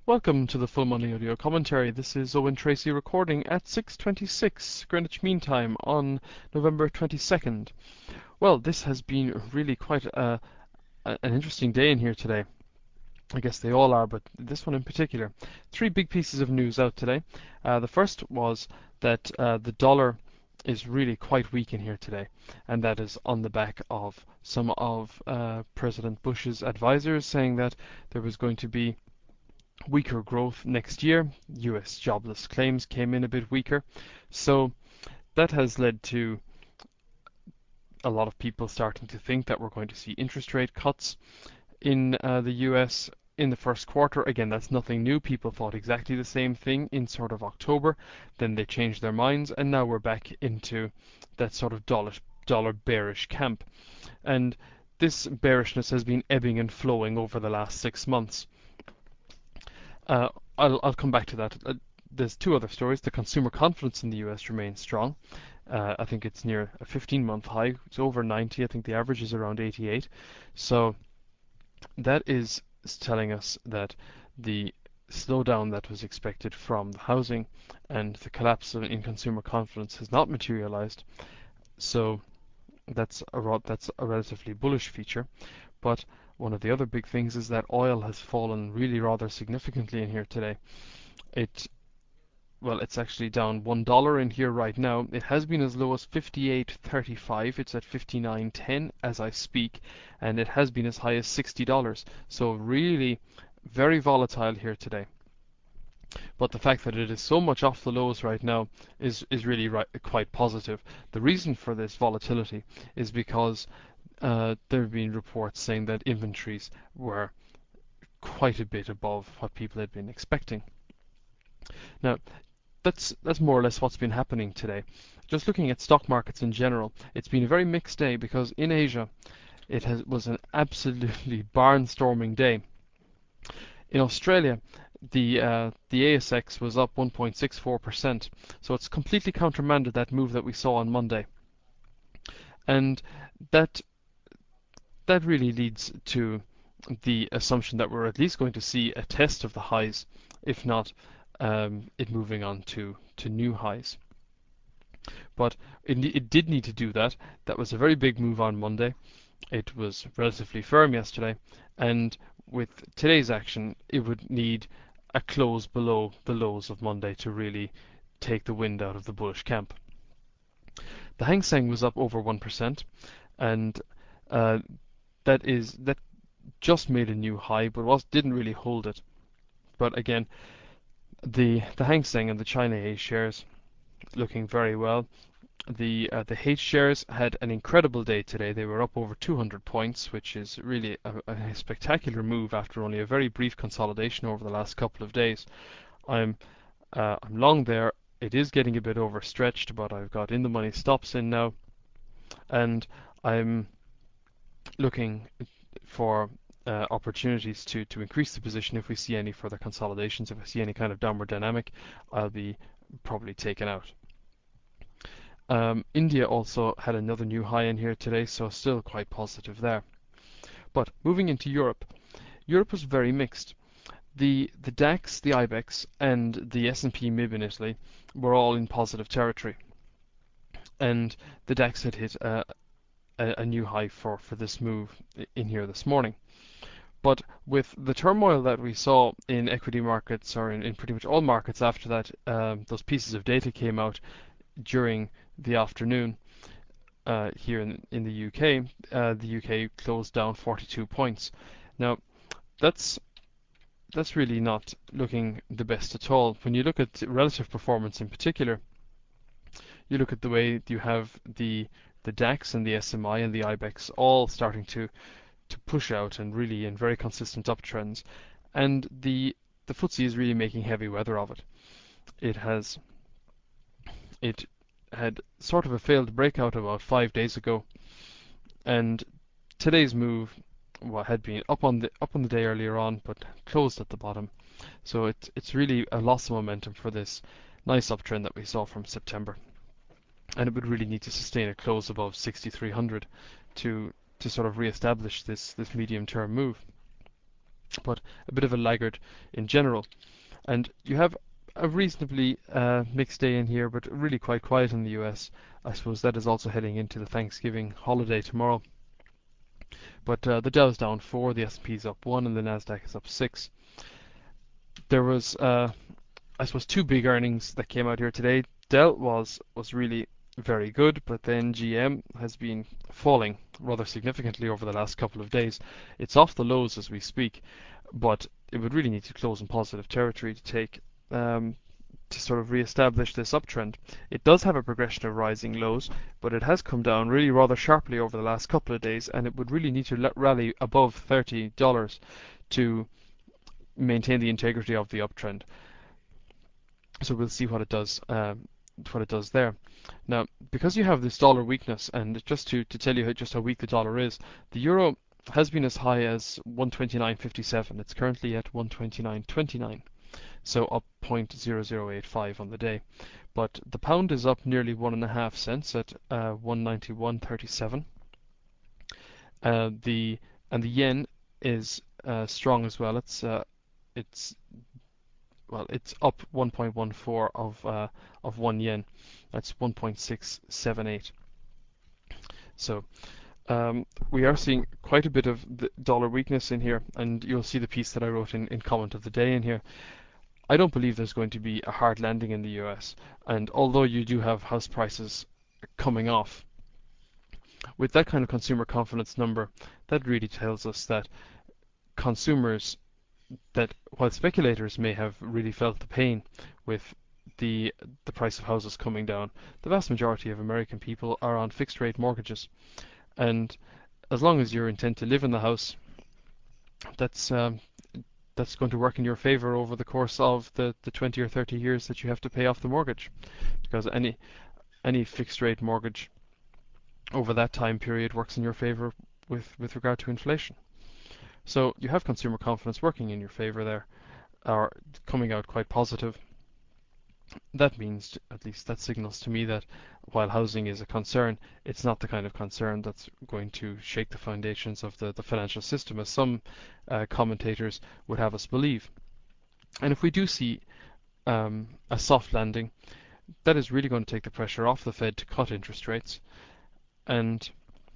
Welcome to the Full Money Audio Commentary. This is Owen Tracy recording at 6:26 Greenwich Mean Time on November 22nd. Well, this has been really quite an interesting day in here today. I guess they all are, but this one in particular. Three big pieces of news out today. The first was that the dollar is really quite weak in here today, and that is on the back of some of President Bush's advisors saying that there was going to be weaker growth next year. US jobless claims came in a bit weaker. So that has led to a lot of people starting to think that we're going to see interest rate cuts in the US in the first quarter. Again, that's nothing new. People thought exactly the same thing in sort of October. Then they changed their minds, and now we're back into that sort of dollar bearish camp. And this bearishness has been ebbing and flowing over the last 6 months. Uh, I'll come back to that. There's two other stories. The consumer confidence in the US remains strong. I think it's near a 15-month high. It's over 90. I think the average is around 88. So that is telling us that the slowdown that was expected from the housing and the collapse in consumer confidence has not materialized. So that's a relatively bullish feature. But one of the other big things is that oil has fallen really rather significantly in here today. It's actually down $1 in here right now. It has been as low as 58.35. It's at 59.10 as I speak, and it has been as high as $60. So really very volatile here today. But the fact that it is so much off the lows right now is really quite positive. The reason for this volatility is because there have been reports saying that inventories were quite a bit above what people had been expecting. Now, that's more or less what's been happening today. Just looking at stock markets in general, it's been a very mixed day because in Asia was an absolutely barnstorming day. In Australia, the ASX was up 1.64%, so it's completely countermanded that move that we saw on Monday, and that really leads to the assumption that we're at least going to see a test of the highs, if not it moving on to new highs. But it did need to do that. That was a very big move on Monday. It was relatively firm yesterday, and with today's action, it would need a close below the lows of Monday to really take the wind out of the bullish camp. The Hang Seng was up over 1%, and that just made a new high, but didn't really hold it. But again, the Hang Seng and the China A shares looking very well. The H shares had an incredible day today. They were up over 200 points, which is really a spectacular move after only a very brief consolidation over the last couple of days. I'm long there. It is getting a bit overstretched, but I've got in the money stops in now, and I'm looking for opportunities to increase the position if we see any further consolidations. If I see any kind of downward dynamic, I'll be probably taken out. India also had another new high in here today, so still quite positive there. But moving into Europe, Europe was very mixed. The DAX, the IBEX, and the S&P MIB in Italy were all in positive territory, and the DAX had hit a new high for this move in here this morning. But with the turmoil that we saw in equity markets, or in pretty much all markets after that, those pieces of data came out during the afternoon here in the UK. The UK closed down 42 points. Now, that's really not looking the best at all. When you look at relative performance in particular, you look at the way you have the DAX and the SMI and the IBEX all starting to push out and really in very consistent uptrends, and the FTSE is really making heavy weather of it. It had sort of a failed breakout about 5 days ago, and today's move had been up on the day earlier on, but closed at the bottom. So it's really a loss of momentum for this nice uptrend that we saw from September, and it would really need to sustain a close above 6,300 to sort of re-establish this medium-term move. but a bit of a laggard in general. And you have a reasonably mixed day in here, but really quite quiet in the US. I suppose that is also heading into the Thanksgiving holiday tomorrow. But the Dow's down 4, the S&P's up 1, and the Nasdaq is up 6. There was, I suppose, two big earnings that came out here today. Dell was really very good, but then GM has been falling rather significantly over the last couple of days. It's off the lows as we speak, but it would really need to close in positive territory to take to sort of re-establish this uptrend. It does have a progression of rising lows, but it has come down really rather sharply over the last couple of days, and it would really need to rally above $30 to maintain the integrity of the uptrend. So we'll see what it does. What it does there. Now, because you have this dollar weakness, and just to tell you just how weak the dollar is, the euro has been as high as 129.57. It's currently at 129.29, so up 0.0085 on the day. But the pound is up nearly 1.5 cents at 191.37. The yen is strong as well. It's it's up 1.14 of 1 yen. That's 1.678. So we are seeing quite a bit of the dollar weakness in here, and you'll see the piece that I wrote in comment of the day in here. I don't believe there's going to be a hard landing in the US, and although you do have house prices coming off, with that kind of consumer confidence number, that really tells us that consumers, that while speculators may have really felt the pain with the price of houses coming down, the vast majority of American people are on fixed rate mortgages, and as long as you intend to live in the house, that's going to work in your favor over the course of the 20 or 30 years that you have to pay off the mortgage, because any fixed rate mortgage over that time period works in your favor with regard to inflation. So you have consumer confidence working in your favor there, or coming out quite positive. That means, at least that signals to me, that while housing is a concern, it's not the kind of concern that's going to shake the foundations of the financial system, as some commentators would have us believe. And if we do see a soft landing, that is really going to take the pressure off the Fed to cut interest rates, and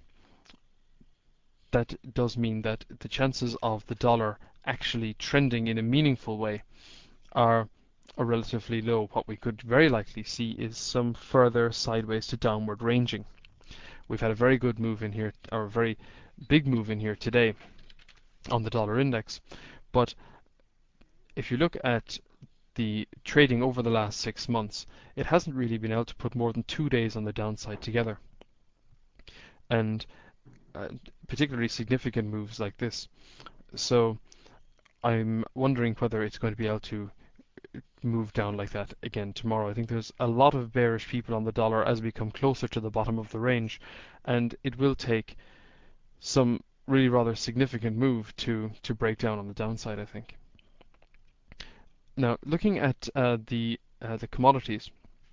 that does mean that the chances of the dollar actually trending in a meaningful way are relatively low. What we could very likely see is some further sideways to downward ranging. We've had a very good move in here, or a very big move in here today on the dollar index, but if you look at the trading over the last 6 months, it hasn't really been able to put more than 2 days on the downside together. And particularly significant moves like this. So I'm wondering whether it's going to be able to move down like that again tomorrow. I think there's a lot of bearish people on the dollar as we come closer to the bottom of the range, and it will take some really rather significant move to break down on the downside, I think. Now, looking at the commodities,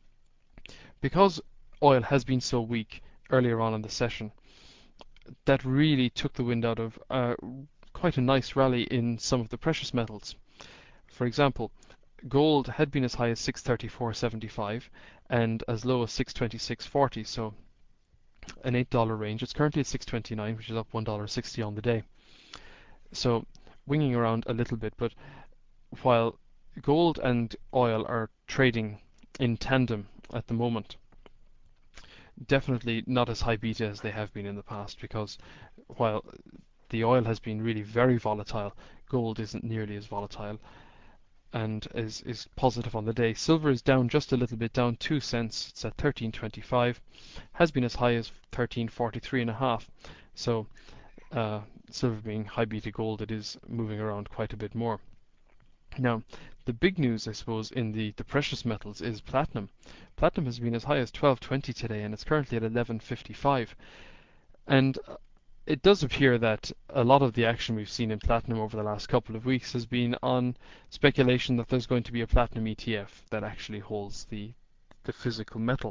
because oil has been so weak earlier on in the session, that really took the wind out of quite a nice rally in some of the precious metals. For example, gold had been as high as 634.75 and as low as 626.40, so an $8 range. It's currently at 629, which is up $1.60 on the day. So winging around a little bit, but while gold and oil are trading in tandem at the moment, definitely not as high beta as they have been in the past, because while the oil has been really very volatile, gold isn't nearly as volatile and is positive on the day. Silver is down just a little bit, down 2 cents. It's at 13.25. Has been as high as 13.43.5. So silver being high beta gold, it is moving around quite a bit more. Now, the big news, I suppose, in the precious metals is platinum. Platinum has been as high as 12.20 today, and it's currently at 11.55. And it does appear that a lot of the action we've seen in platinum over the last couple of weeks has been on speculation that there's going to be a platinum ETF that actually holds the physical metal.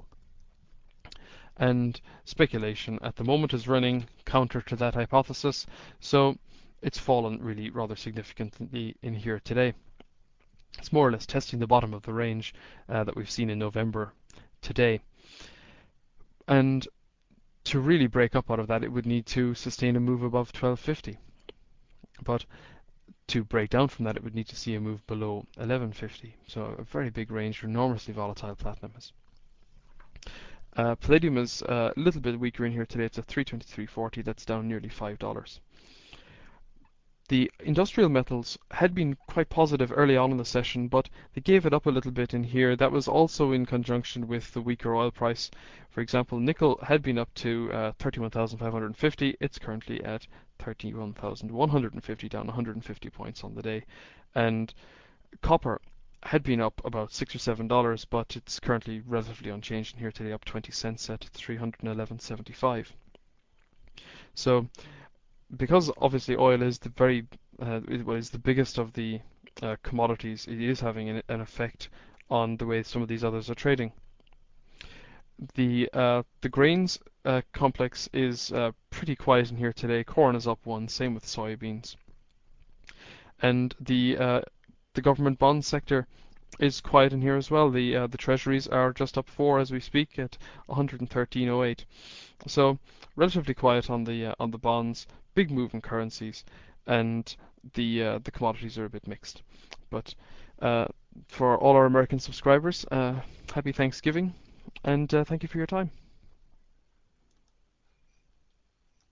And speculation at the moment is running counter to that hypothesis. So it's fallen really rather significantly in here today. It's more or less testing the bottom of the range that we've seen in November today. And to really break up out of that, it would need to sustain a move above 1250. But to break down from that, it would need to see a move below 1150. So a very big range for enormously volatile platinum is. Palladium is a little bit weaker in here today. It's at 323.40. That's down nearly $5. The industrial metals had been quite positive early on in the session, but they gave it up a little bit in here. That was also in conjunction with the weaker oil price. For example, nickel had been up to 31,550. It's currently at 31,150, down 150 points on the day. And copper had been up about $6 or $7, but it's currently relatively unchanged in here today, up 20 cents at 311.75. So because obviously oil is the biggest of the commodities, it is having an effect on the way some of these others are trading. The grains complex is pretty quiet in here today. Corn is up 1, same with soybeans, and the government bond sector is quiet in here as well. The treasuries are just up 4 as we speak at 113.08. So relatively quiet on the bonds, big move in currencies, and the commodities are a bit mixed. But for all our American subscribers, happy Thanksgiving, and thank you for your time.